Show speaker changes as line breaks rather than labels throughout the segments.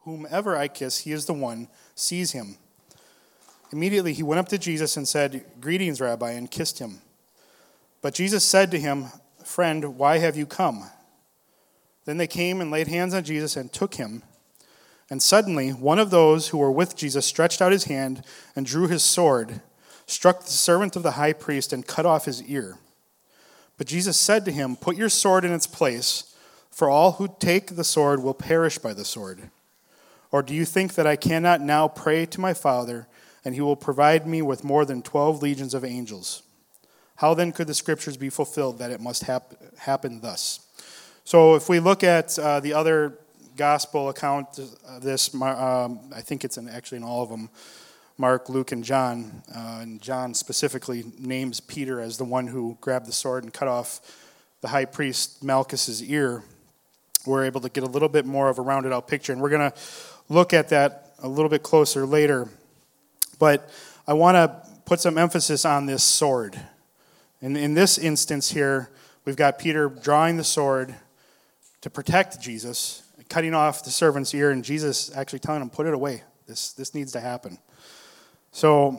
Whomever I kiss, he is the one. Seize him." Immediately he went up to Jesus and said, "Greetings, Rabbi," and kissed him. But Jesus said to him, "Friend, why have you come?" Then they came and laid hands on Jesus and took him. And suddenly one of those who were with Jesus stretched out his hand and drew his sword, struck the servant of the high priest, and cut off his ear. But Jesus said to him, "Put your sword in its place, for all who take the sword will perish by the sword. Or do you think that I cannot now pray to my Father, and he will provide me with more than 12 legions of angels? How then could the scriptures be fulfilled that it must happen thus?" So if we look at the other gospel account of this, I think it's actually in all of them, Mark, Luke, and John. And John specifically names Peter as the one who grabbed the sword and cut off the high priest Malchus's ear. We're able to get a little bit more of a rounded out picture, and we're going to look at that a little bit closer later. But I want to put some emphasis on this sword. In this instance here, we've got Peter drawing the sword to protect Jesus, cutting off the servant's ear, and Jesus actually telling him, "Put it away. This needs to happen." So,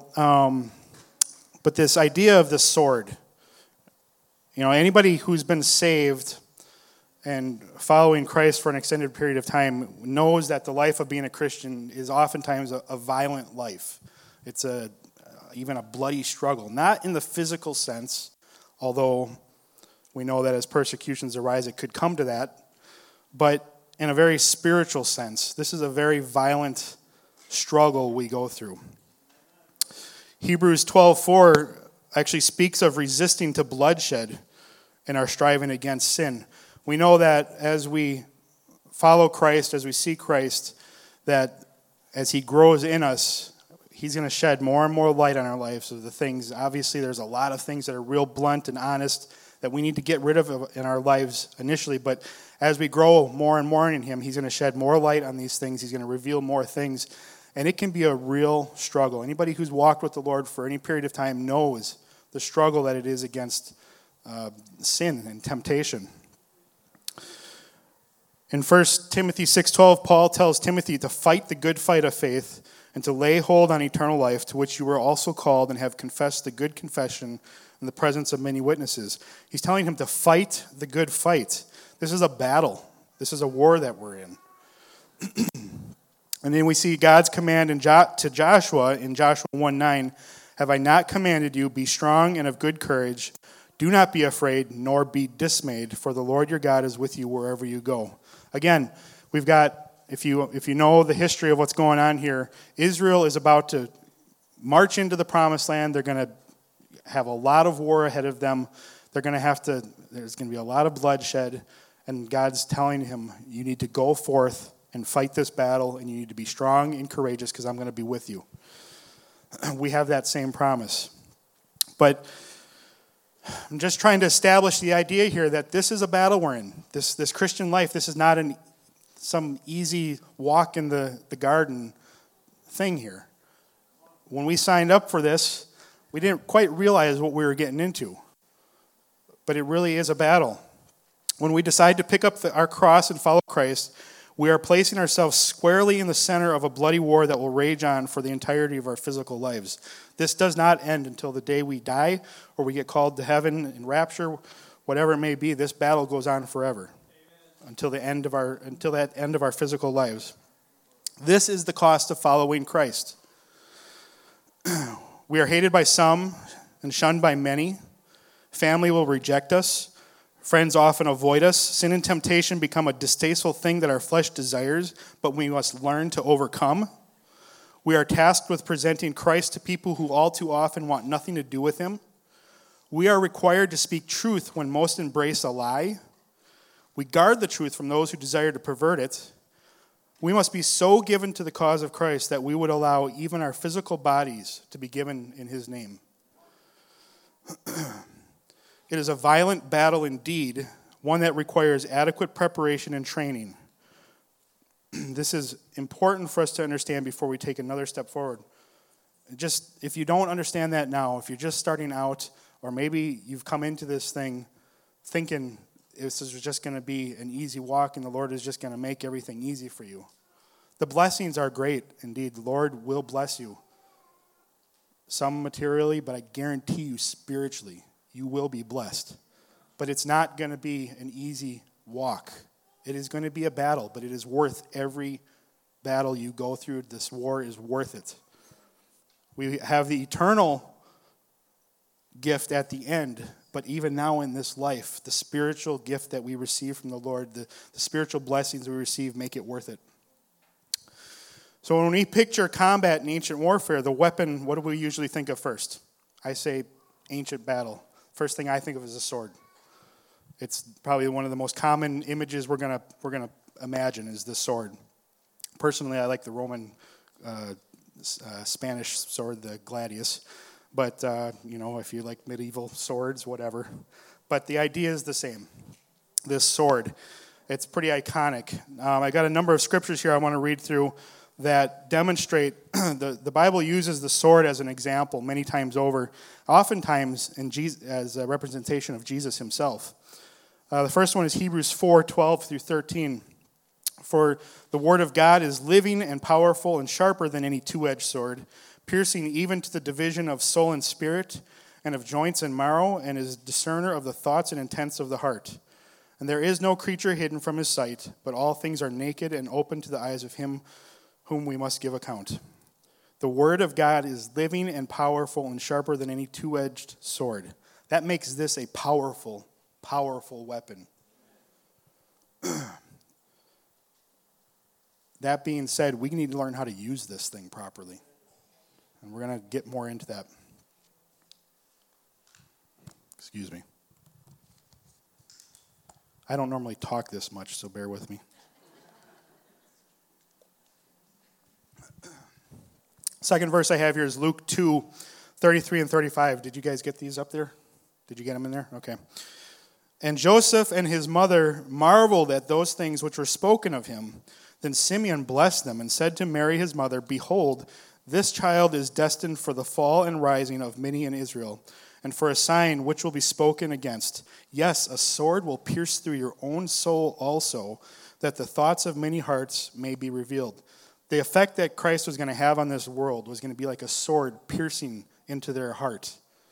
but this idea of the sword, anybody who's been saved and following Christ for an extended period of time knows that the life of being a Christian is oftentimes a violent life. It's even a bloody struggle. Not in the physical sense, although we know that as persecutions arise, it could come to that, but in a very spiritual sense. This is a very violent struggle we go through. Hebrews 12:4 actually speaks of resisting to bloodshed in our striving against sin. We know that as we follow Christ, as we see Christ, that as he grows in us, he's going to shed more and more light on our lives of the things. Obviously, there's a lot of things that are real blunt and honest that we need to get rid of in our lives initially. But as we grow more and more in him, he's going to shed more light on these things. He's going to reveal more things. And it can be a real struggle. Anybody who's walked with the Lord for any period of time knows the struggle that it is against sin and temptation. In 1 Timothy 6:12, Paul tells Timothy to fight the good fight of faith and to lay hold on eternal life, to which you were also called and have confessed the good confession in the presence of many witnesses. He's telling him to fight the good fight. This is a battle. This is a war that we're in. And then we see God's command to Joshua in Joshua 1:9, "Have I not commanded you, be strong and of good courage? Do not be afraid, nor be dismayed, for the Lord your God is with you wherever you go." Again, we've got, if you know the history of what's going on here, Israel is about to march into the promised land. They're going to have a lot of war ahead of them. There's going to be a lot of bloodshed, and God's telling him, you need to go forth and fight this battle, and you need to be strong and courageous because I'm going to be with you. We have that same promise. But I'm just trying to establish the idea here that this is a battle we're in. This Christian life, this is not some easy walk in the garden thing here. When we signed up for this, we didn't quite realize what we were getting into. But it really is a battle. When we decide to pick up our cross and follow Christ, we are placing ourselves squarely in the center of a bloody war that will rage on for the entirety of our physical lives. This does not end until the day we die or we get called to heaven in rapture, whatever it may be. This battle goes on forever until that end of our physical lives. This is the cost of following Christ. We are hated by some and shunned by many. Family will reject us. Friends often avoid us. Sin and temptation become a distasteful thing that our flesh desires, but we must learn to overcome. We are tasked with presenting Christ to people who all too often want nothing to do with him. We are required to speak truth when most embrace a lie. We guard the truth from those who desire to pervert it. We must be so given to the cause of Christ that we would allow even our physical bodies to be given in his name. It is a violent battle indeed, one that requires adequate preparation and training. This is important for us to understand before we take another step forward. Just, if you don't understand that now, if you're just starting out, or maybe you've come into this thing thinking this is just going to be an easy walk and the Lord is just going to make everything easy for you, The blessings are great, indeed. The Lord will bless you. Some materially, but I guarantee you spiritually, you will be blessed. But it's not going to be an easy walk. It is going to be a battle, but it is worth every battle you go through. This war is worth it. We have the eternal gift at the end, but even now in this life, the spiritual gift that we receive from the Lord, the spiritual blessings we receive make it worth it. So when we picture combat in ancient warfare, the weapon, what do we usually think of first? I say ancient battle. First thing I think of is a sword. It's probably one of the most common images we're gonna imagine is this sword. Personally, I like the Roman Spanish sword, the gladius. But, if you like medieval swords, whatever. But the idea is the same. This sword, it's pretty iconic. I got a number of scriptures here I want to read through that demonstrate the Bible uses the sword as an example many times over, oftentimes as a representation of Jesus himself. The first one is Hebrews 4:12 through 13. For the word of God is living and powerful and sharper than any two-edged sword, piercing even to the division of soul and spirit, and of joints and marrow, and is discerner of the thoughts and intents of the heart. And there is no creature hidden from his sight, but all things are naked and open to the eyes of him whom we must give account. The word of God is living and powerful and sharper than any two-edged sword. That makes this a powerful, powerful weapon. That being said, we need to learn how to use this thing properly. And we're going to get more into that. Excuse me. I don't normally talk this much, so bear with me. Second verse I have here is Luke 2:33 and 35. Did you guys get these up there? Did you get them in there? Okay. And Joseph and his mother marveled at those things which were spoken of him. Then Simeon blessed them and said to Mary his mother, Behold, this child is destined for the fall and rising of many in Israel, and for a sign which will be spoken against. Yes, a sword will pierce through your own soul also, that the thoughts of many hearts may be revealed. The effect that Christ was going to have on this world was going to be like a sword piercing into their heart.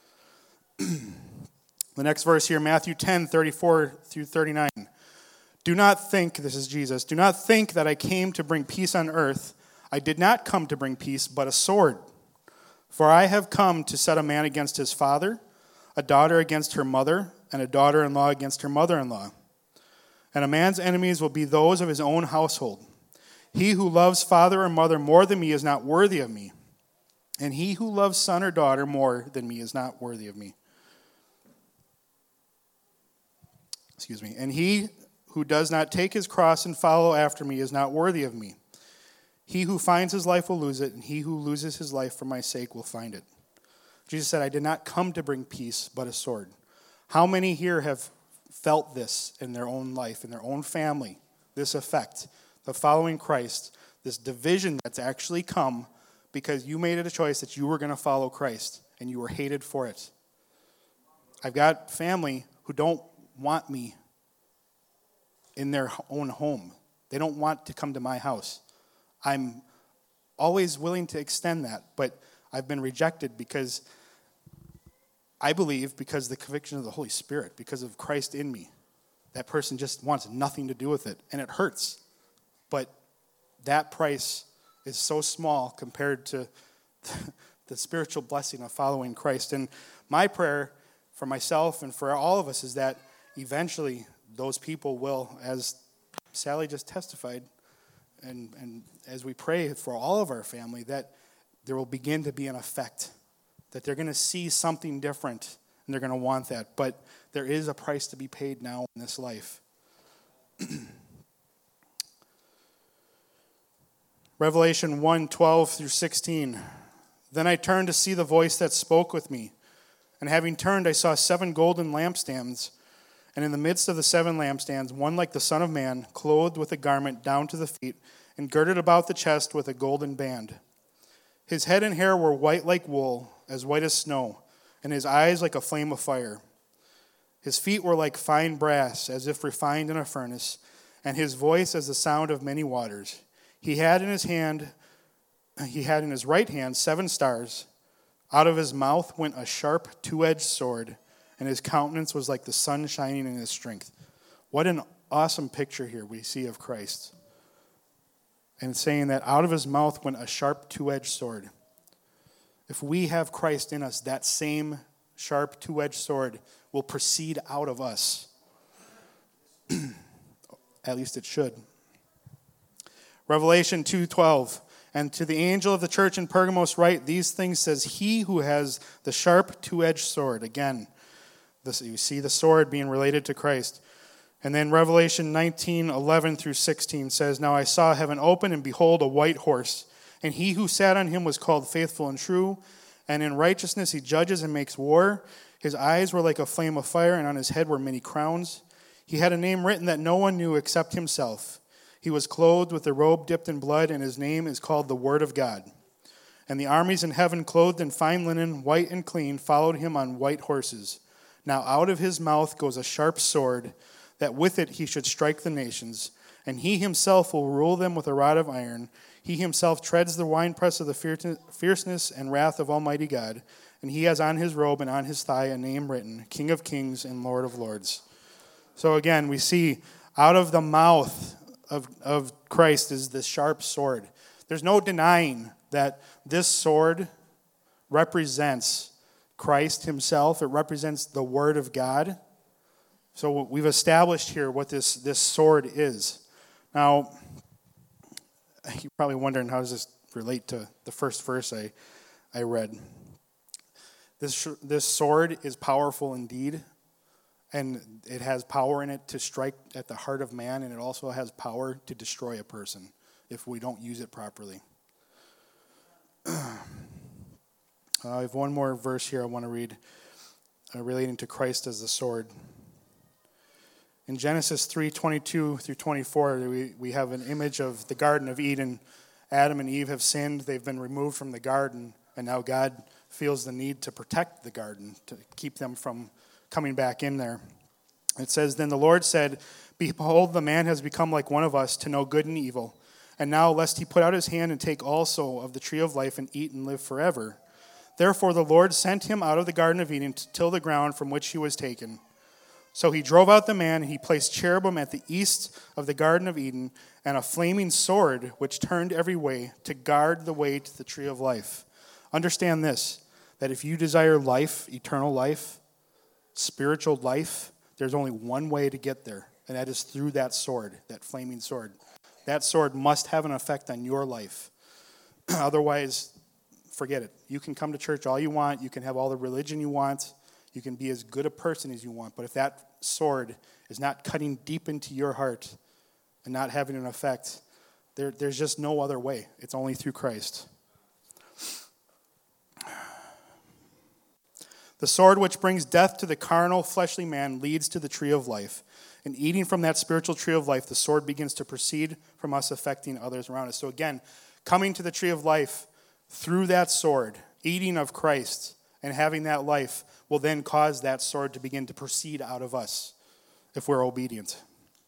The next verse here, Matthew 10:34 through 39. Do not think, this is Jesus, do not think that I came to bring peace on earth. I did not come to bring peace, but a sword. For I have come to set a man against his father, a daughter against her mother, and a daughter-in-law against her mother-in-law. And a man's enemies will be those of his own household. He who loves father or mother more than me is not worthy of me. And he who loves son or daughter more than me is not worthy of me. And he who does not take his cross and follow after me is not worthy of me. He who finds his life will lose it, and he who loses his life for my sake will find it. Jesus said, I did not come to bring peace, but a sword. How many here have felt this in their own life, in their own family, this effect? The following Christ, this division that's actually come because you made it a choice that you were going to follow Christ and you were hated for it. I've got family who don't want me in their own home. They don't want to come to my house. I'm always willing to extend that, but I've been rejected because I believe because the conviction of the Holy Spirit, because of Christ in me, that person just wants nothing to do with it, and it hurts. But that price is so small compared to the spiritual blessing of following Christ. And my prayer for myself and for all of us is that eventually those people will, as Sally just testified, and as we pray for all of our family, that there will begin to be an effect, that they're going to see something different, and they're going to want that. But there is a price to be paid now in this life. Revelation 1:12 through 16. Then I turned to see the voice that spoke with me. And having turned, I saw 7 golden lampstands. And in the midst of the 7 lampstands, one like the Son of Man, clothed with a garment down to the feet, and girded about the chest with a golden band. His head and hair were white like wool, as white as snow, and his eyes like a flame of fire. His feet were like fine brass, as if refined in a furnace, and his voice as the sound of many waters. He had in his right hand 7 stars. Out of his mouth went a sharp 2-edged sword, and his countenance was like the sun shining in his strength. What an awesome picture here we see of Christ. And it's saying that out of his mouth went a sharp 2-edged sword. If we have Christ in us, that same sharp 2-edged sword will proceed out of us. At least it should. Revelation 2:12. And to the angel of the church in Pergamos write, these things says he who has the sharp 2-edged sword. Again, you see the sword being related to Christ. And then Revelation 19:11 through 16 says, now I saw heaven open, and behold, a white horse. And he who sat on him was called Faithful and True. And in righteousness he judges and makes war. His eyes were like a flame of fire, and on his head were many crowns. He had a name written that no one knew except himself. He was clothed with a robe dipped in blood, and his name is called the Word of God. And the armies in heaven, clothed in fine linen, white and clean, followed him on white horses. Now out of his mouth goes a sharp sword, that with it he should strike the nations. And he himself will rule them with a rod of iron. He himself treads the winepress of the fierceness and wrath of Almighty God. And he has on his robe and on his thigh a name written, King of Kings and Lord of Lords. So again, we see out of the mouth of Christ is this sharp sword. There's no denying that this sword represents Christ himself. It represents the Word of God. So we've established here what this sword is. Now, you're probably wondering, how does this relate to the first verse I read? This sword is powerful indeed, and it has power in it to strike at the heart of man, and it also has power to destroy a person if we don't use it properly. I have one more verse here I want to read relating to Christ as the sword. In Genesis 3:22 through 24, we have an image of the Garden of Eden. Adam and Eve have sinned. They've been removed from the garden, and now God feels the need to protect the garden, to keep them from coming back in there. It says, then the Lord said, behold, the man has become like one of us to know good and evil. And now, lest he put out his hand and take also of the tree of life and eat and live forever. Therefore the Lord sent him out of the Garden of Eden to till the ground from which he was taken. So he drove out the man, and he placed cherubim at the east of the Garden of Eden, and a flaming sword which turned every way to guard the way to the tree of life. Understand this, that if you desire life, eternal life, spiritual life, there's only one way to get there, and that is through that sword, that flaming sword. That sword must have an effect on your life. Otherwise, forget it. You can come to church all you want. You can have all the religion you want. You can be as good a person as you want. But if that sword is not cutting deep into your heart and not having an effect, there's just no other way. It's only through Christ. The sword which brings death to the carnal, fleshly man leads to the tree of life. And eating from that spiritual tree of life, the sword begins to proceed from us, affecting others around us. So again, coming to the tree of life through that sword, eating of Christ, and having that life will then cause that sword to begin to proceed out of us if we're obedient.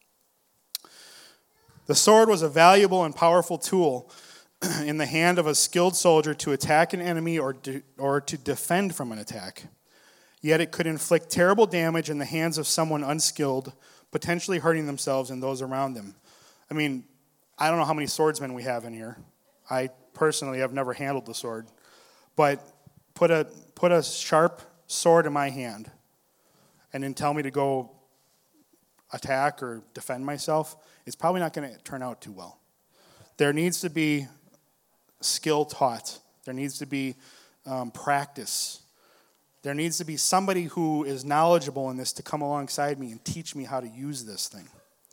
The sword was a valuable and powerful tool in the hand of a skilled soldier to attack an enemy or to defend from an attack. Yet it could inflict terrible damage in the hands of someone unskilled, potentially hurting themselves and those around them. I mean, I don't know how many swordsmen we have in here. I personally have never handled the sword. But put a sharp sword in my hand and then tell me to go attack or defend myself, it's probably not going to turn out too well. There needs to be skill taught. There needs to be practice. There needs to be somebody who is knowledgeable in this to come alongside me and teach me how to use this thing.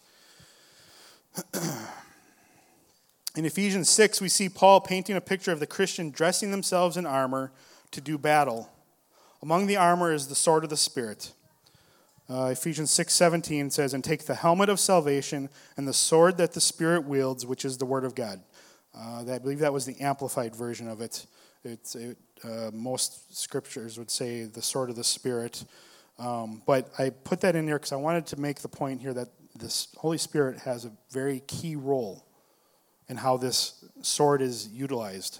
In Ephesians 6, we see Paul painting a picture of the Christian dressing themselves in armor to do battle. Among the armor is the sword of the Spirit. Ephesians 6:17 says, and take the helmet of salvation and the sword that the Spirit wields, which is the word of God. I believe that was the amplified version of it. Most scriptures would say the sword of the Spirit. But I put that in there because I wanted to make the point here that this Holy Spirit has a very key role and how this sword is utilized.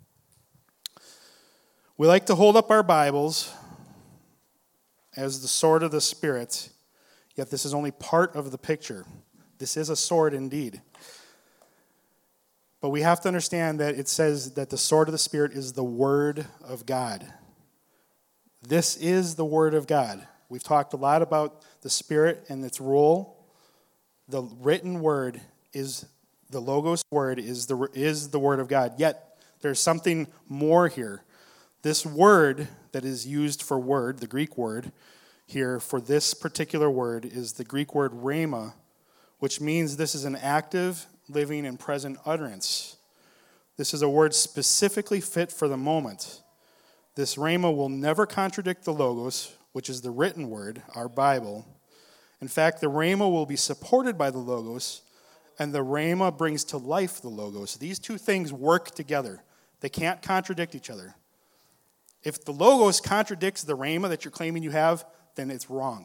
We like to hold up our Bibles as the sword of the Spirit, yet this is only part of the picture. This is a sword indeed. But we have to understand that it says that the sword of the Spirit is the Word of God. This is the Word of God. We've talked a lot about the Spirit and its role. The written Word is the Logos Word, is the Word of God. Yet there's something more here. This word that is used for word, the Greek word here for this particular word, is the Greek word rhema, which means this is an active, living, and present utterance. This is a word specifically fit for the moment. This rhema will never contradict the Logos, which is the written word, our Bible. In fact, the rhema will be supported by the Logos, and the rhema brings to life the Logos. These two things work together. They can't contradict each other. If the Logos contradicts the rhema that you're claiming you have, then it's wrong.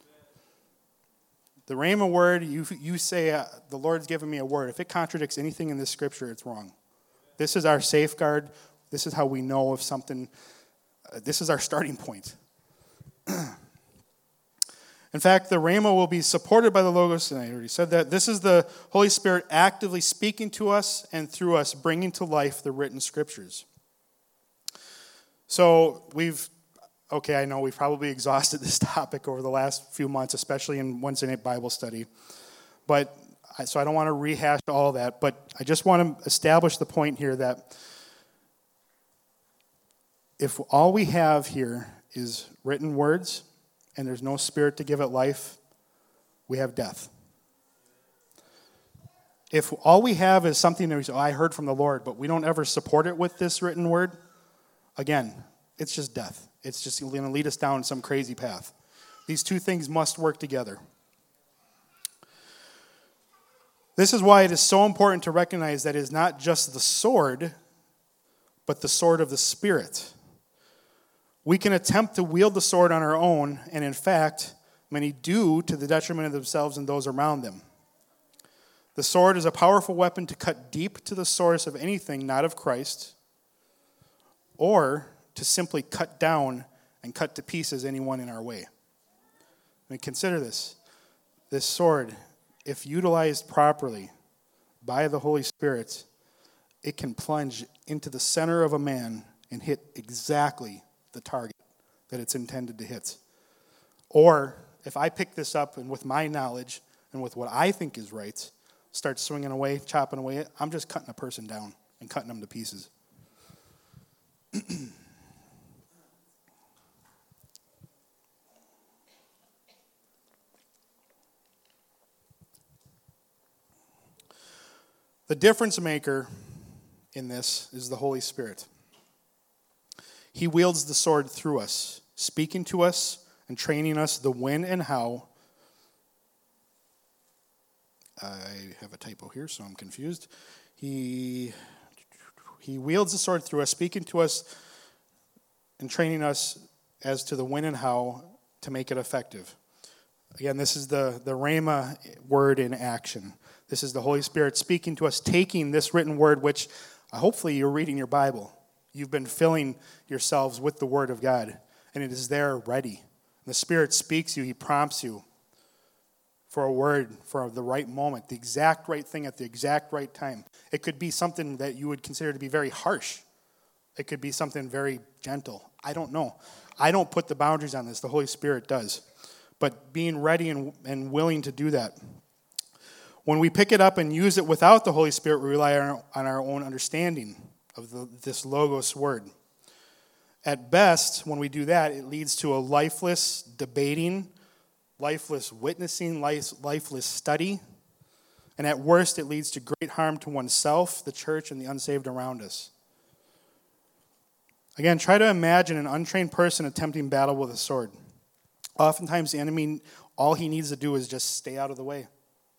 The rhema word, you say, the Lord's given me a word. If it contradicts anything in this scripture, it's wrong. This is our safeguard. This is how we know if something, this is our starting point. In fact, the rhema will be supported by the Logos, and I already said that. This is the Holy Spirit actively speaking to us and through us, bringing to life the written scriptures. So I know we've probably exhausted this topic over the last few months, especially in Wednesday night Bible study. So I don't want to rehash all that, but I just want to establish the point here that if all we have here is written words and there's no Spirit to give it life, we have death. If all we have is something that we say, I heard from the Lord, but we don't ever support it with this written word, again, it's just death. It's just going to lead us down some crazy path. These two things must work together. This is why it is so important to recognize that it is not just the sword, but the sword of the Spirit. We can attempt to wield the sword on our own, and in fact, many do to the detriment of themselves and those around them. The sword is a powerful weapon to cut deep to the source of anything not of Christ, or to simply cut down and cut to pieces anyone in our way. I mean, consider this. This sword, if utilized properly by the Holy Spirit, it can plunge into the center of a man and hit exactly the target that it's intended to hit. Or, if I pick this up and with my knowledge and with what I think is right, start swinging away, chopping away, I'm just cutting a person down and cutting them to pieces. The difference maker in this is the Holy Spirit. He wields the sword through us, speaking to us and training us the when and how. I have a typo here, so I'm confused. He wields the sword through us, speaking to us and training us as to the when and how to make it effective. Again, this is the rhema word in action. This is the Holy Spirit speaking to us, taking this written word, which hopefully you're reading your Bible. You've been filling yourselves with the Word of God, and it is there ready. The Spirit speaks you. He prompts you for a word, for the right moment, the exact right thing at the exact right time. It could be something that you would consider to be very harsh. It could be something very gentle. I don't know. I don't put the boundaries on this. The Holy Spirit does. But being ready and willing to do that. When we pick it up and use it without the Holy Spirit, we rely on our own understanding of this Logos word. At best, when we do that, it leads to a lifeless debating, lifeless witnessing, lifeless study. And at worst, it leads to great harm to oneself, the church, and the unsaved around us. Again, try to imagine an untrained person attempting battle with a sword. Oftentimes, the enemy, all he needs to do is just stay out of the way.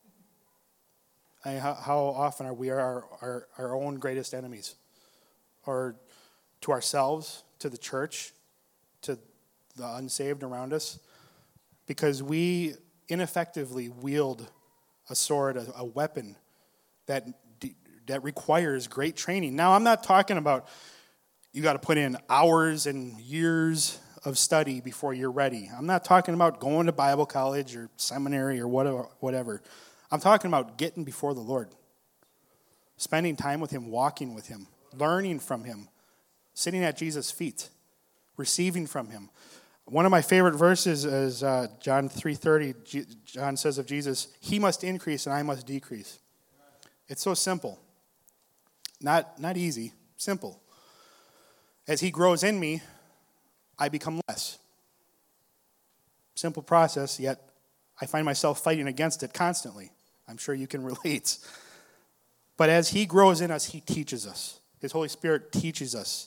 How often are we our own greatest enemies? Or to ourselves, to the church, to the unsaved around us? Because we ineffectively wield a sword, a weapon that that requires great training. Now, I'm not talking about you got to put in hours and years of study before you're ready. I'm not talking about going to Bible college or seminary or whatever. I'm talking about getting before the Lord, spending time with him, walking with him, learning from him, sitting at Jesus' feet, receiving from him. One of my favorite verses is John 3:30. John says of Jesus, he must increase and I must decrease. It's so simple. Not easy, simple. As he grows in me, I become less. Simple process, yet I find myself fighting against it constantly. I'm sure you can relate. But as he grows in us, he teaches us. His Holy Spirit teaches us.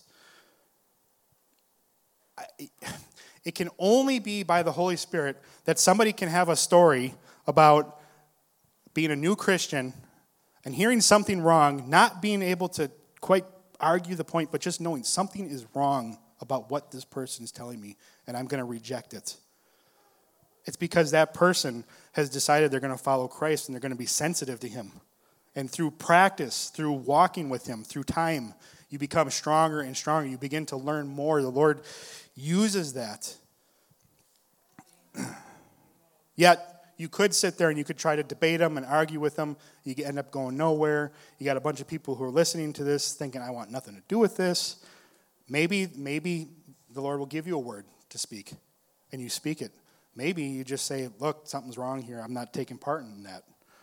It can only be by the Holy Spirit that somebody can have a story about being a new Christian and hearing something wrong, not being able to quite argue the point, but just knowing something is wrong about what this person is telling me, and I'm going to reject it. It's because that person has decided they're going to follow Christ and they're going to be sensitive to him. And through practice, through walking with him, through time, you become stronger and stronger. You begin to learn more. The Lord uses that. Yet, you could sit there and you could try to debate them and argue with them. You end up going nowhere. You got a bunch of people who are listening to this thinking, I want nothing to do with this. Maybe the Lord will give you a word to speak, and you speak it. Maybe you just say, look, something's wrong here. I'm not taking part in that.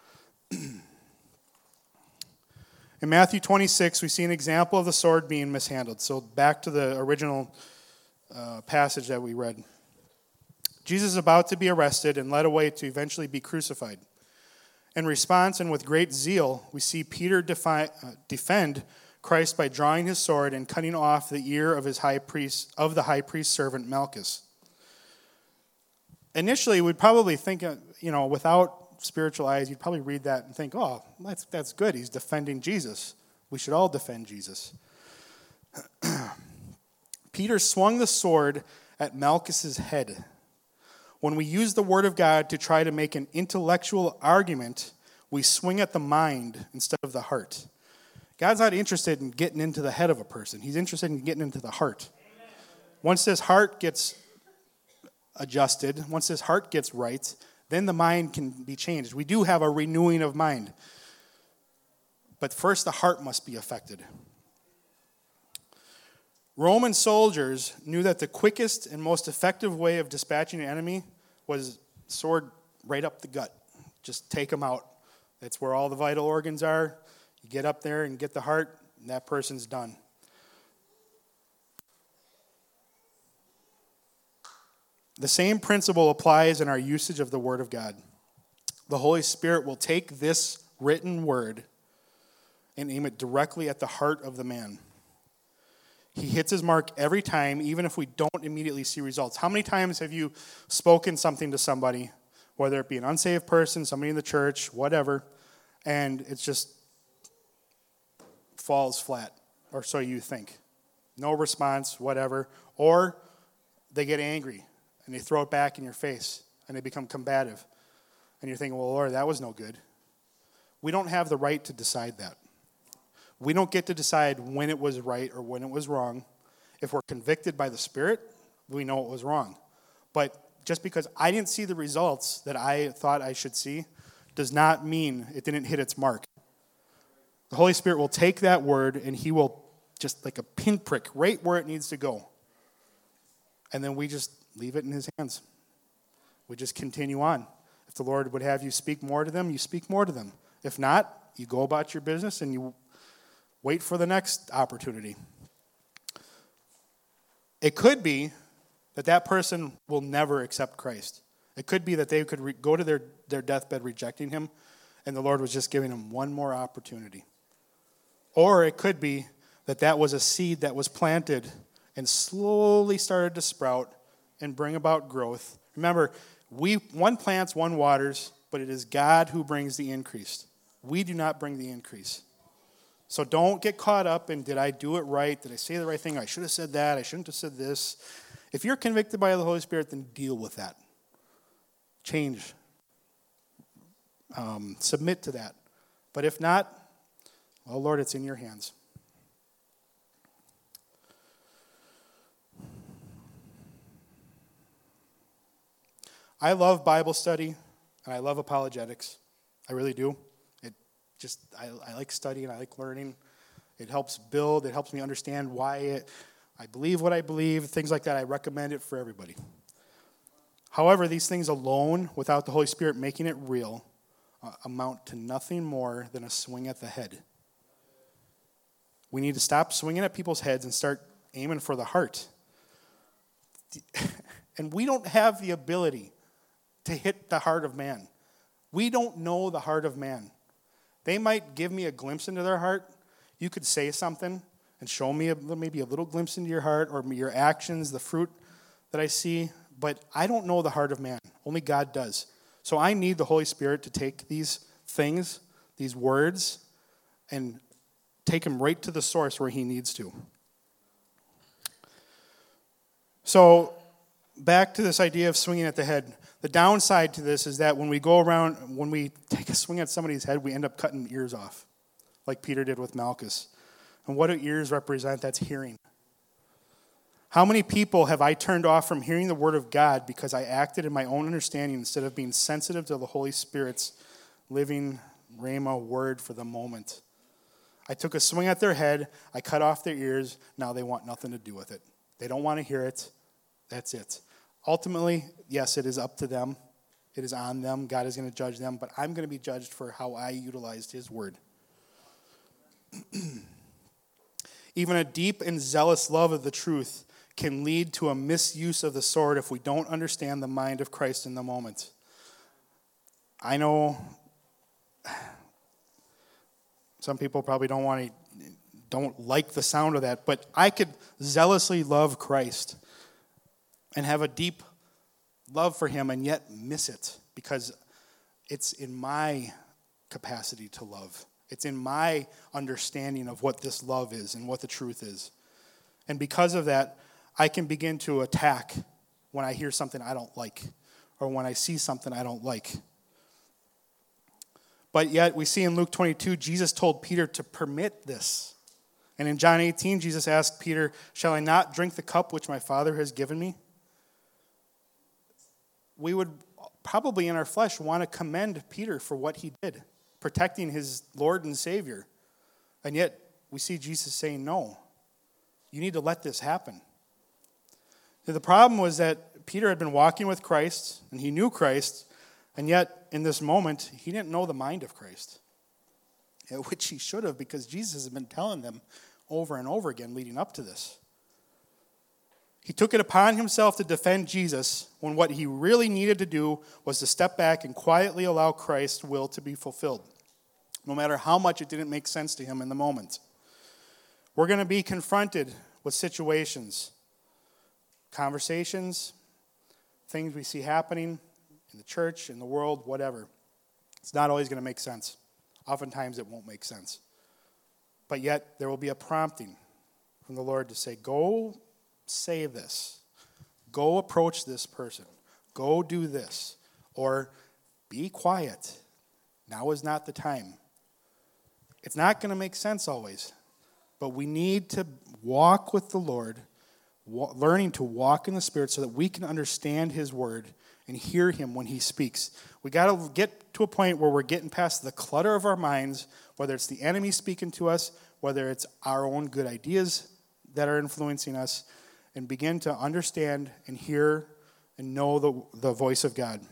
In Matthew 26, we see an example of the sword being mishandled. So back to the original passage that we read. Jesus is about to be arrested and led away to eventually be crucified. In response, and with great zeal, we see Peter defend Christ by drawing his sword and cutting off the ear of the high priest's servant Malchus. Initially, we'd probably think, without spiritual eyes, you'd probably read that and think, oh, that's good. He's defending Jesus. We should all defend Jesus. Peter swung the sword at Malchus's head. When we use the word of God to try to make an intellectual argument, we swing at the mind instead of the heart. God's not interested in getting into the head of a person. He's interested in getting into the heart. Once this heart gets adjusted, once this heart gets right, then the mind can be changed. We do have a renewing of mind. But first, the heart must be affected. Roman soldiers knew that the quickest and most effective way of dispatching an enemy was sword right up the gut. Just take them out. That's where all the vital organs are. You get up there and get the heart, and that person's done. The same principle applies in our usage of the Word of God. The Holy Spirit will take this written word and aim it directly at the heart of the man. He hits his mark every time, even if we don't immediately see results. How many times have you spoken something to somebody, whether it be an unsaved person, somebody in the church, whatever, and it just falls flat, or so you think? No response, whatever. Or they get angry, and they throw it back in your face, and they become combative. And you're thinking, well, Lord, that was no good. We don't have the right to decide that. We don't get to decide when it was right or when it was wrong. If we're convicted by the Spirit, we know it was wrong. But just because I didn't see the results that I thought I should see does not mean it didn't hit its mark. The Holy Spirit will take that word and he will just like a pinprick right where it needs to go. And then we just leave it in his hands. We just continue on. If the Lord would have you speak more to them, you speak more to them. If not, you go about your business and you wait for the next opportunity. It could be that that person will never accept Christ. It could be that they could go to their deathbed rejecting him, and the Lord was just giving them one more opportunity. Or it could be that that was a seed that was planted and slowly started to sprout and bring about growth. Remember, one plants, one waters, but it is God who brings the increase. We do not bring the increase. So don't get caught up in, did I do it right? Did I say the right thing? I should have said that. I shouldn't have said this. If you're convicted by the Holy Spirit, then deal with that. Change. Submit to that. But if not, Well, Lord, it's in your hands. I love Bible study, and I love apologetics. I really do. I like studying, I like learning. It helps build, it helps me understand why I believe what I believe, things like that. I recommend it for everybody. However, these things alone, without the Holy Spirit making it real, amount to nothing more than a swing at the head. We need to stop swinging at people's heads and start aiming for the heart. And we don't have the ability to hit the heart of man. We don't know the heart of man. They might give me a glimpse into their heart. You could say something and show me maybe a little glimpse into your heart or your actions, the fruit that I see, but I don't know the heart of man. Only God does. So I need the Holy Spirit to take these things, these words, and take them right to the source where he needs to. So back to this idea of swinging at the head. The downside to this is that when we go around, when we take a swing at somebody's head, we end up cutting ears off, like Peter did with Malchus. And what do ears represent? That's hearing. How many people have I turned off from hearing the word of God because I acted in my own understanding instead of being sensitive to the Holy Spirit's living rhema word for the moment? I took a swing at their head. I cut off their ears. Now they want nothing to do with it. They don't want to hear it. That's it. Ultimately, yes, it is up to them. It is on them. God is going to judge them, but I'm going to be judged for how I utilized his word. Even a deep and zealous love of the truth can lead to a misuse of the sword if we don't understand the mind of Christ in the moment. I know some people probably don't like the sound of that, but I could zealously love Christ and have a deep love for him and yet miss it because it's in my capacity to love. It's in my understanding of what this love is and what the truth is. And because of that, I can begin to attack when I hear something I don't like or when I see something I don't like. But yet we see in Luke 22, Jesus told Peter to permit this. And in John 18, Jesus asked Peter, "Shall I not drink the cup which my Father has given me?" We would probably in our flesh want to commend Peter for what he did, protecting his Lord and Savior. And yet we see Jesus saying, no, you need to let this happen. The problem was that Peter had been walking with Christ, and he knew Christ, and yet in this moment, he didn't know the mind of Christ, which he should have, because Jesus has been telling them over and over again leading up to this. He took it upon himself to defend Jesus when what he really needed to do was to step back and quietly allow Christ's will to be fulfilled, no matter how much it didn't make sense to him in the moment. We're going to be confronted with situations, conversations, things we see happening in the church, in the world, whatever. It's not always going to make sense. Oftentimes it won't make sense. But yet there will be a prompting from the Lord to say, go say this. Go approach this person. Go do this. Or be quiet. Now is not the time. It's not going to make sense always. But we need to walk with the Lord, learning to walk in the Spirit so that we can understand his word and hear him when he speaks. We got to get to a point where we're getting past the clutter of our minds, whether it's the enemy speaking to us, whether it's our own good ideas that are influencing us, and begin to understand and hear and know the voice of God.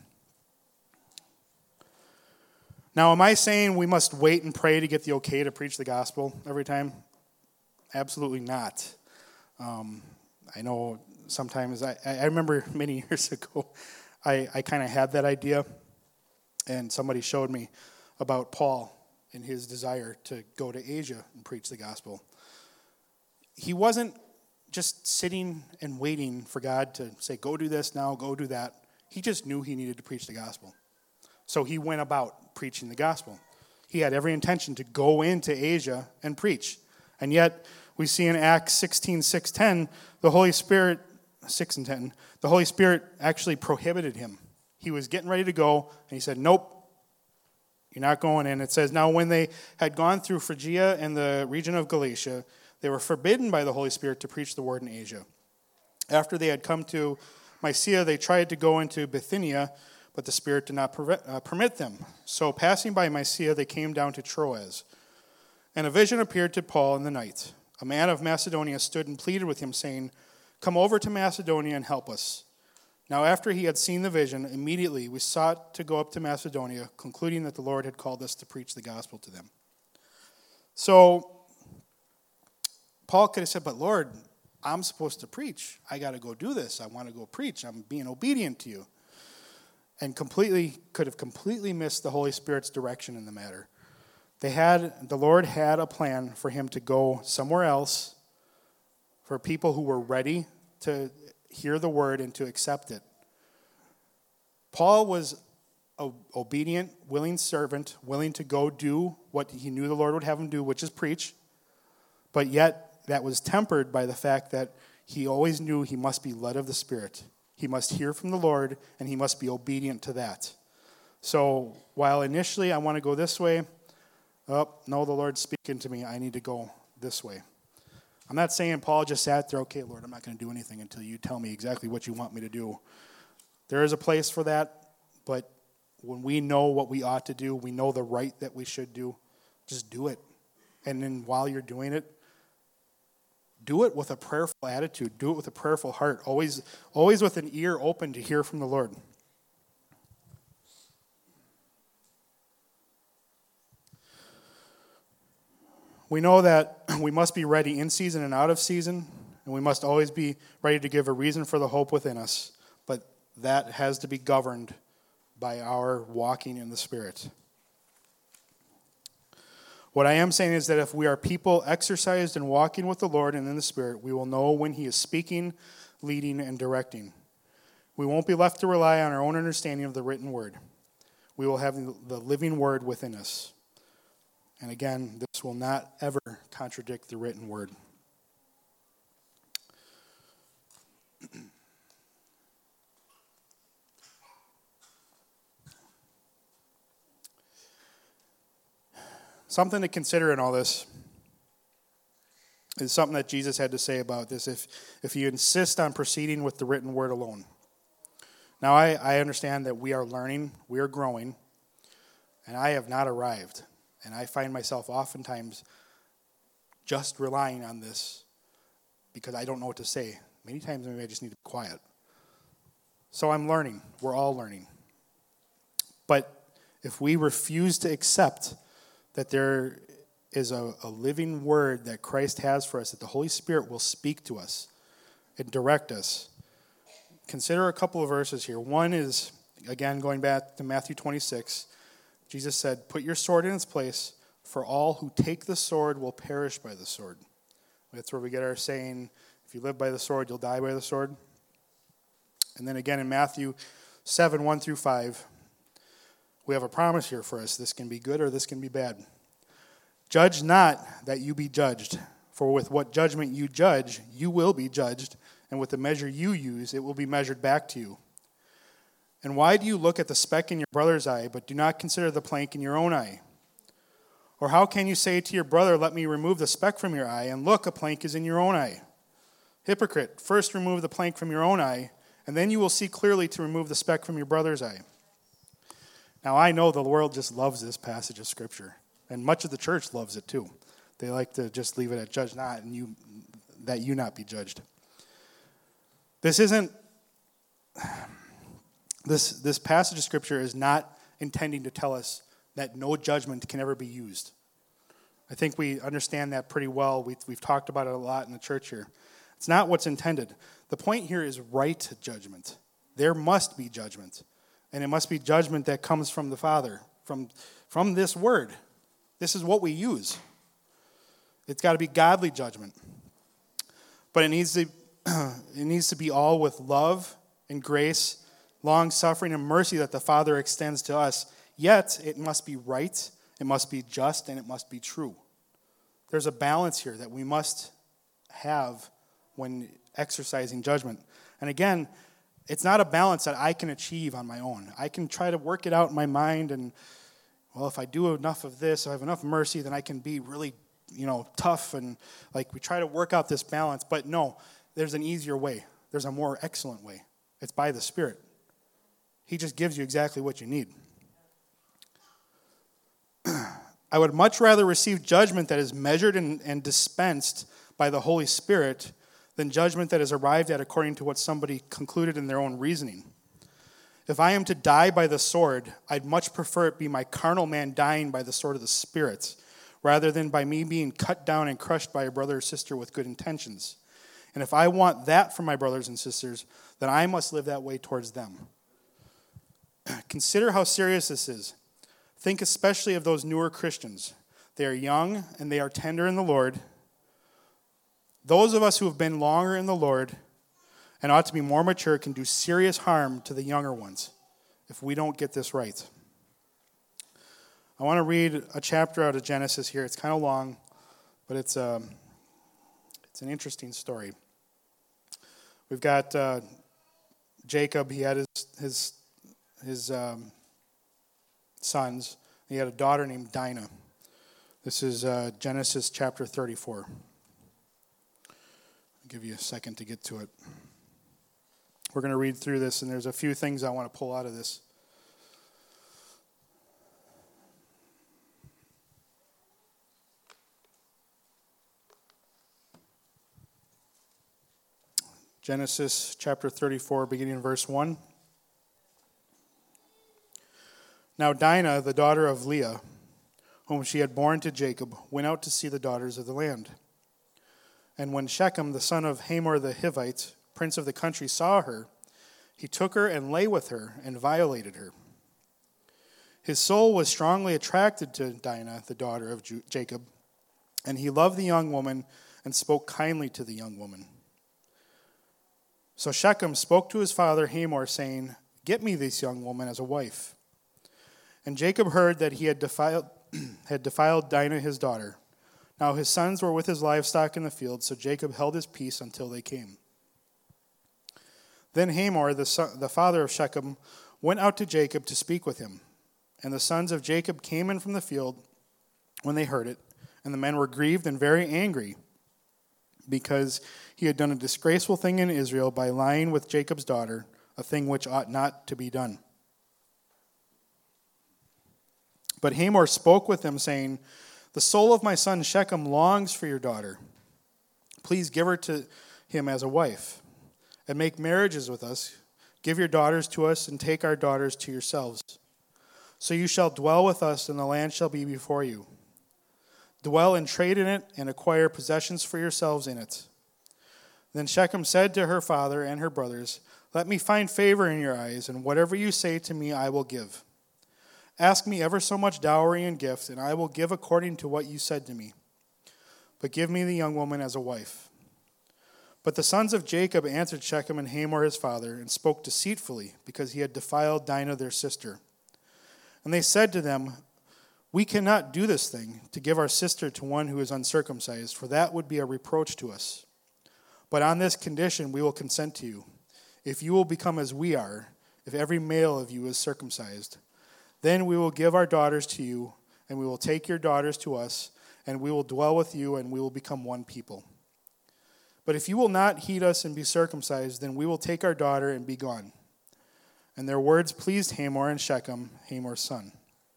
Now, am I saying we must wait and pray to get the okay to preach the gospel every time? Absolutely not. I know sometimes, I remember many years ago, I kind of had that idea, and somebody showed me about Paul and his desire to go to Asia and preach the gospel. He wasn't just sitting and waiting for God to say, go do this now, go do that. He just knew he needed to preach the gospel. So he went about preaching the gospel. He had every intention to go into Asia and preach. And yet, we see in Acts 16:6-10, the Holy Spirit, 6 and 10, the Holy Spirit actually prohibited him. He was getting ready to go, and he said, nope, You're not going in. It says, now when they had gone through Phrygia and the region of Galatia, they were forbidden by the Holy Spirit to preach the word in Asia. After they had come to Mysia, they tried to go into Bithynia, but the Spirit did not permit them. So passing by Mysia, they came down to Troas. And a vision appeared to Paul in the night. A man of Macedonia stood and pleaded with him, saying, "Come over to Macedonia and help us." Now after he had seen the vision, immediately we sought to go up to Macedonia, concluding that the Lord had called us to preach the gospel to them. So Paul could have said, but Lord, I'm supposed to preach. I got to go do this. I want to go preach. I'm being obedient to you. And could have completely missed the Holy Spirit's direction in the matter. The Lord had a plan for him to go somewhere else for people who were ready to hear the word and to accept it. Paul was an obedient, willing servant, willing to go do what he knew the Lord would have him do, which is preach. But yet that was tempered by the fact that he always knew he must be led of the Spirit. He must hear from the Lord, and he must be obedient to that. So while initially I want to go this way, no, the Lord's speaking to me. I need to go this way. I'm not saying Paul just sat there, okay, Lord, I'm not going to do anything until you tell me exactly what you want me to do. There is a place for that, but when we know what we ought to do, we know the right that we should do, just do it. And then while you're doing it, do it with a prayerful attitude. Do it with a prayerful heart. Always with an ear open to hear from the Lord. We know that we must be ready in season and out of season, and we must always be ready to give a reason for the hope within us. But that has to be governed by our walking in the Spirit. What I am saying is that if we are people exercised in walking with the Lord and in the Spirit, we will know when He is speaking, leading, and directing. We won't be left to rely on our own understanding of the written word. We will have the living word within us. And again, this will not ever contradict the written word. Something to consider in all this is something that Jesus had to say about this. If you insist on proceeding with the written word alone. Now, I understand that we are learning, we are growing, and I have not arrived. And I find myself oftentimes just relying on this because I don't know what to say. Many times maybe I just need to be quiet. So I'm learning. We're all learning. But if we refuse to accept that there is a living word that Christ has for us, that the Holy Spirit will speak to us and direct us, consider a couple of verses here. One is, again, going back to Matthew 26, Jesus said, "Put your sword in its place, for all who take the sword will perish by the sword." That's where we get our saying, if you live by the sword, you'll die by the sword. And then again in Matthew 7, 1 through 5, we have a promise here for us. This can be good or this can be bad. "Judge not that you be judged, for with what judgment you judge, you will be judged, and with the measure you use, it will be measured back to you. And why do you look at the speck in your brother's eye, but do not consider the plank in your own eye? Or how can you say to your brother, 'Let me remove the speck from your eye,' and look, a plank is in your own eye? Hypocrite, first remove the plank from your own eye, and then you will see clearly to remove the speck from your brother's eye." Now, I know the world just loves this passage of Scripture, and much of the church loves it too. They like to just leave it at "judge not," and that you not be judged. This passage of Scripture is not intending to tell us that no judgment can ever be used. I think we understand that pretty well. We've talked about it a lot in the church here. It's not what's intended. The point here is right judgment. There must be judgment. And it must be judgment that comes from the Father, from this word. This is what we use. It's got to be godly judgment. But it needs to be all with love and grace, long-suffering and mercy that the Father extends to us. Yet, it must be right, it must be just, and it must be true. There's a balance here that we must have when exercising judgment. And again, it's not a balance that I can achieve on my own. I can try to work it out in my mind and well, if I do enough of this, I have enough mercy, then I can be really, tough, and like we try to work out this balance. But no, there's an easier way. There's a more excellent way. It's by the Spirit. He just gives you exactly what you need. I would much rather receive judgment that is measured and dispensed by the Holy Spirit than judgment that is arrived at according to what somebody concluded in their own reasoning. If I am to die by the sword, I'd much prefer it be my carnal man dying by the sword of the Spirit, rather than by me being cut down and crushed by a brother or sister with good intentions. And if I want that from my brothers and sisters, then I must live that way towards them. Consider how serious this is. Think especially of those newer Christians. They are young and they are tender in the Lord. Those of us who have been longer in the Lord and ought to be more mature can do serious harm to the younger ones if we don't get this right. I want to read a chapter out of Genesis here. It's kind of long, but it's an interesting story. We've got Jacob. He had his sons. He had a daughter named Dinah. This is Genesis chapter 34. I'll give you a second to get to it. We're going to read through this, and there's a few things I want to pull out of this. Genesis chapter 34, beginning in verse 1. Now Dinah, the daughter of Leah, whom she had borne to Jacob, went out to see the daughters of the land. And when Shechem, the son of Hamor the Hivite, prince of the country, saw her, he took her and lay with her and violated her. His soul was strongly attracted to Dinah, the daughter of Jacob, and he loved the young woman and spoke kindly to the young woman. So Shechem spoke to his father Hamor, saying, "Get me this young woman as a wife." And Jacob heard that he had defiled Dinah his daughter. Now his sons were with his livestock in the field, so Jacob held his peace until they came. Then Hamor, the father of Shechem, went out to Jacob to speak with him. And the sons of Jacob came in from the field when they heard it, and the men were grieved and very angry, because he had done a disgraceful thing in Israel by lying with Jacob's daughter, a thing which ought not to be done. But Hamor spoke with them, saying, "The soul of my son Shechem longs for your daughter. Please give her to him as a wife, and make marriages with us. Give your daughters to us, and take our daughters to yourselves. So you shall dwell with us, and the land shall be before you. Dwell and trade in it, and acquire possessions for yourselves in it." Then Shechem said to her father and her brothers, "Let me find favor in your eyes, and whatever you say to me I will give. Ask me ever so much dowry and gift, and I will give according to what you said to me. But give me the young woman as a wife." But the sons of Jacob answered Shechem and Hamor his father, and spoke deceitfully, because he had defiled Dinah their sister. And they said to them, "We cannot do this thing, to give our sister to one who is uncircumcised, for that would be a reproach to us. But on this condition we will consent to you, if you will become as we are, if every male of you is circumcised. Then we will give our daughters to you, and we will take your daughters to us, and we will dwell with you, and we will become one people. But if you will not heed us and be circumcised, then we will take our daughter and be gone." And their words pleased Hamor and Shechem, Hamor's son.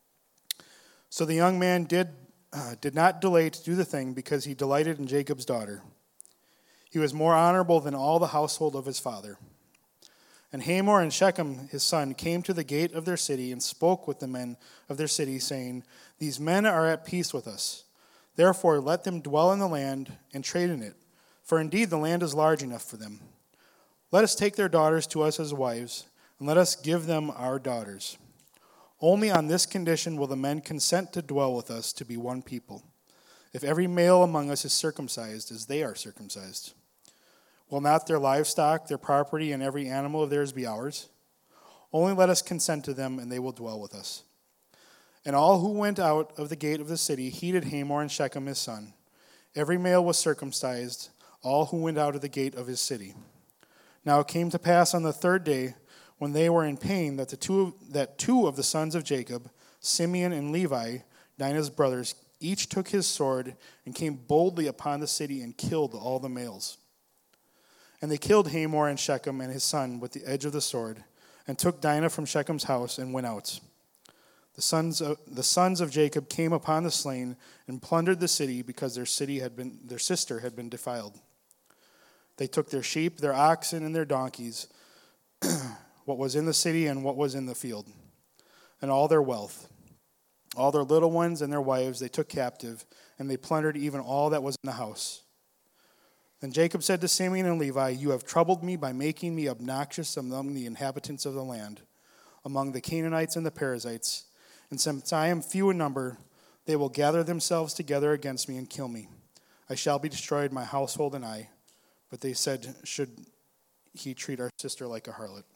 So the young man did not delay to do the thing, because he delighted in Jacob's daughter. He was more honorable than all the household of his father. And Hamor and Shechem his son came to the gate of their city and spoke with the men of their city, saying, "These men are at peace with us. Therefore let them dwell in the land and trade in it, for indeed the land is large enough for them. Let us take their daughters to us as wives, and let us give them our daughters. Only on this condition will the men consent to dwell with us, to be one people, if every male among us is circumcised as they are circumcised. Will not their livestock, their property, and every animal of theirs be ours? Only let us consent to them, and they will dwell with us." And all who went out of the gate of the city heeded Hamor and Shechem his son. Every male was circumcised, all who went out of the gate of his city. Now it came to pass on the third day, when they were in pain, that two of the sons of Jacob Simeon and Levi, Dinah's brothers, each took his sword and came boldly upon the city and killed all the males. And they killed Hamor and Shechem and his son with the edge of the sword, and took Dinah from Shechem's house and went out. The sons of Jacob came upon the slain and plundered the city because their sister had been defiled. They took their sheep, their oxen, and their donkeys, what was in the city and what was in the field, and all their wealth. All their little ones and their wives they took captive, and they plundered even all that was in the house. Then Jacob said to Simeon and Levi, "You have troubled me by making me obnoxious among the inhabitants of the land, among the Canaanites and the Perizzites. And since I am few in number, they will gather themselves together against me and kill me. I shall be destroyed, my household and I." But they said, "Should he treat our sister like a harlot?"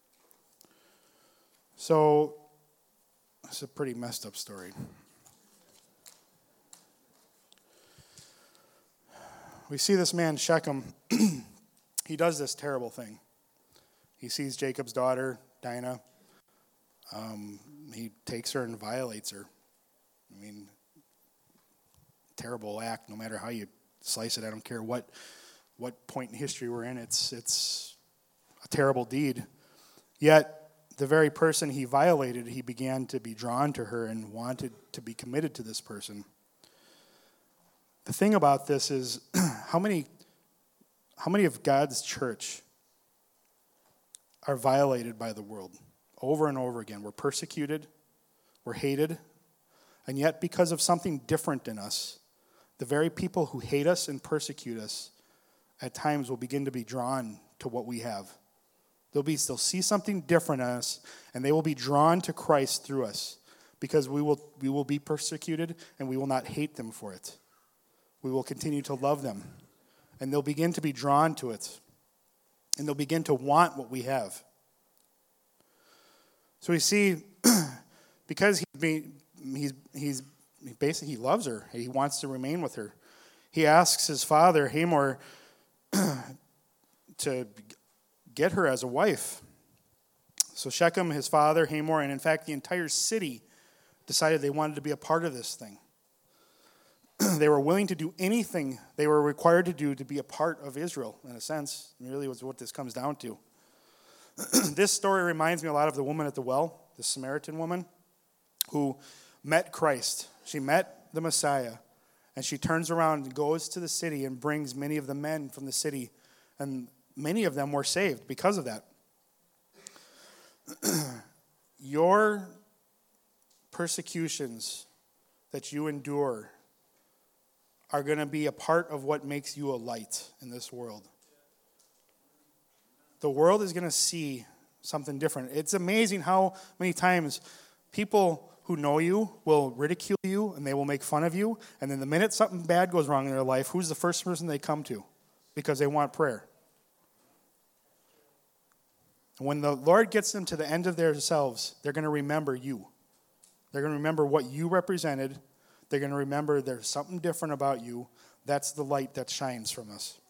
So, it's a pretty messed up story. We see this man, Shechem. He does this terrible thing. He sees Jacob's daughter, Dinah. He takes her and violates her. I mean, terrible act, no matter how you slice it. I don't care what point in history we're in. It's a terrible deed. Yet, the very person he violated, he began to be drawn to her and wanted to be committed to this person. The thing about this is, how many of God's church are violated by the world over and over again? We're persecuted, we're hated, and yet because of something different in us, the very people who hate us and persecute us at times will begin to be drawn to what we have. They'll see something different in us, and they will be drawn to Christ through us, because we will be persecuted, and we will not hate them for it. We will continue to love them, and they'll begin to be drawn to it, and they'll begin to want what we have. So we see, because he loves her, he wants to remain with her. He asks his father Hamor to get her as a wife. So Shechem, his father, Hamor, and in fact the entire city decided they wanted to be a part of this thing. They were willing to do anything they were required to do to be a part of Israel, in a sense. Really was what this comes down to. This story reminds me a lot of the woman at the well, the Samaritan woman, who met Christ. She met the Messiah, and she turns around and goes to the city and brings many of the men from the city, and many of them were saved because of that. Your persecutions that you endure are going to be a part of what makes you a light in this world. The world is going to see something different. It's amazing how many times people who know you will ridicule you and they will make fun of you, and then the minute something bad goes wrong in their life, who's the first person they come to? Because they want prayer. And when the Lord gets them to the end of themselves, they're going to remember you. They're going to remember what you represented. They're going to remember there's something different about you. That's the light that shines from us.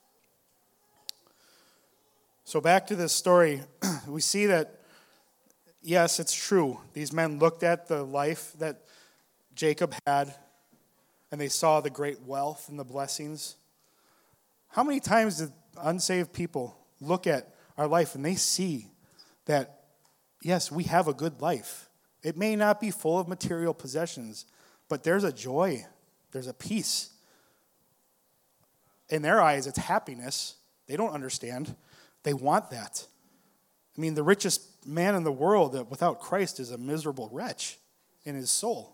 So back to this story, we see that, yes, it's true. These men looked at the life that Jacob had, and they saw the great wealth and the blessings. How many times did unsaved people look at our life and they see that, yes, we have a good life? It may not be full of material possessions, but there's a joy, there's a peace. In their eyes, it's happiness. They don't understand. They want that. I mean, the richest man in the world without Christ is a miserable wretch in his soul.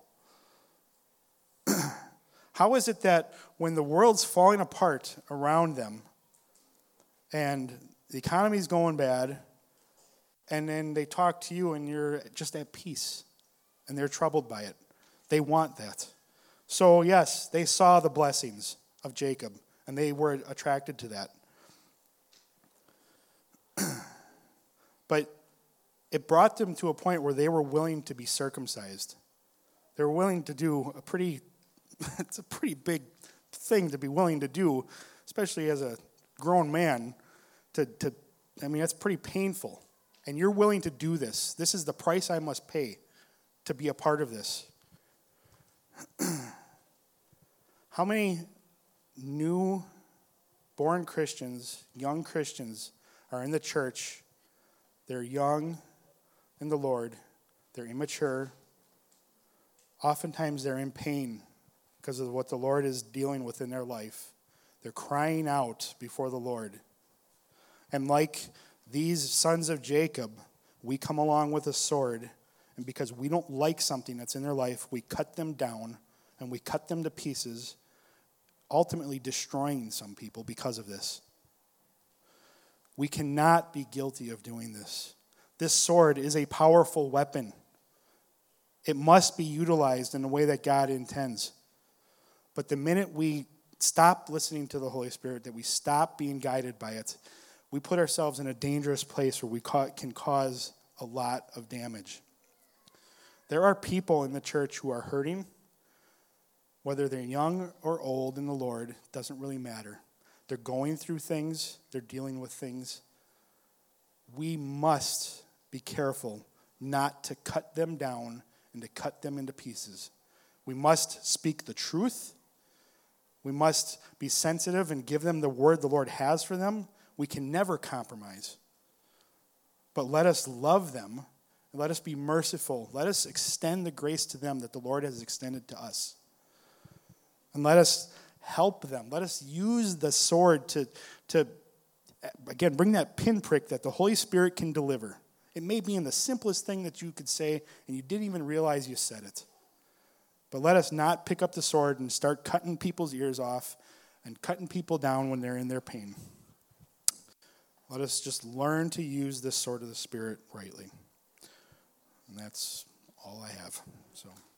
How is it that when the world's falling apart around them and the economy's going bad, and then they talk to you and you're just at peace and they're troubled by it? They want that. So yes, they saw the blessings of Jacob and they were attracted to that. But it brought them to a point where they were willing to be circumcised. They were willing to do it's a pretty big thing to be willing to do, especially as a grown man. That's pretty painful. And you're willing to do this. This is the price I must pay to be a part of this. How many new born Christians, young Christians, are in the church? They're young in the Lord. They're immature. Oftentimes they're in pain because of what the Lord is dealing with in their life. They're crying out before the Lord. And like these sons of Jacob, we come along with a sword, and because we don't like something that's in their life, we cut them down and we cut them to pieces, ultimately destroying some people because of this. We cannot be guilty of doing this. This sword is a powerful weapon. It must be utilized in the way that God intends. But the minute we stop listening to the Holy Spirit, that we stop being guided by it, we put ourselves in a dangerous place where we can cause a lot of damage. There are people in the church who are hurting. Whether they're young or old in the Lord, doesn't really matter. They're going through things. They're dealing with things. We must be careful not to cut them down and to cut them into pieces. We must speak the truth. We must be sensitive and give them the word the Lord has for them. We can never compromise. But let us love them. And let us be merciful. Let us extend the grace to them that the Lord has extended to us. And let us help them. Let us use the sword to again, bring that pinprick that the Holy Spirit can deliver. It may be in the simplest thing that you could say, and you didn't even realize you said it. But let us not pick up the sword and start cutting people's ears off and cutting people down when they're in their pain. Let us just learn to use this sword of the Spirit rightly. And that's all I have. So.